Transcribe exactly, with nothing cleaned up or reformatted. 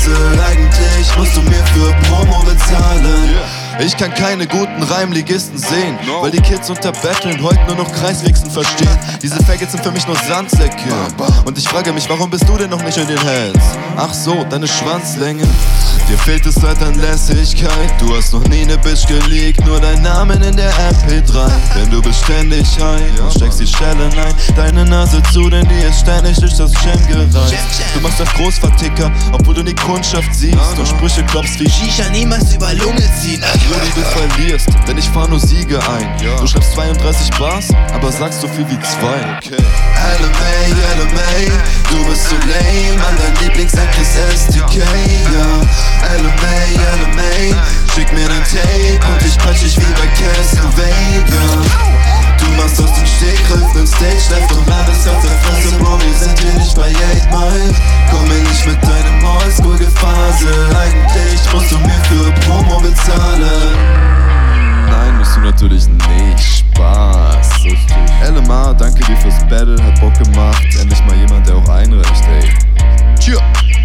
Phase. Eigentlich musst du mir für Promo bezahlen. Ich kann keine guten Reimligisten sehen, weil die Kids unter Battlen heute nur noch Kreiswichsen verstehen. Diese Faggots sind für mich nur Sandsäcke. Und ich frage mich, warum bist du denn noch nicht in den Hells? Ach so, deine Schwanzlänge. Dir fehlt es halt an Lässigkeit. Du hast noch nie ne Bitch geleakt, nur dein Namen in der M P drei. Denn du bist ständig high und steckst die Stelle ein. Deine Nase zu, denn die ist ständig durch das Gym gereizt. Du machst auf Großverticker, obwohl du die Kundschaft siehst und Sprüche klopfst wie Shisha niemals über Lunge ziehen. Juli, du verlierst, denn ich fahr nur Siege ein. Du schreibst zweiunddreißig Bars, aber sagst so viel wie zwei. Okay. L M A, L M A, du bist so lame, an dein Lieblingsact ist S D K, ja. L M A, L M A, schick mir dein Tape und ich patsch dich wie bei Castlevania. Du machst aus dem Stegreif nen Stage-Left und landest auf der Fresse, Bro, wir sind hier nicht bei eight Mile. Komm mir nicht mit deinem Oldschool-Gefasel, eigentlich musst du mir für Promo bezahlen. Nein, musst du natürlich nicht, Spaß. L M A, danke dir fürs Battle, hat Bock gemacht. Endlich mal jemand, der auch einreicht, ey. Tschüss.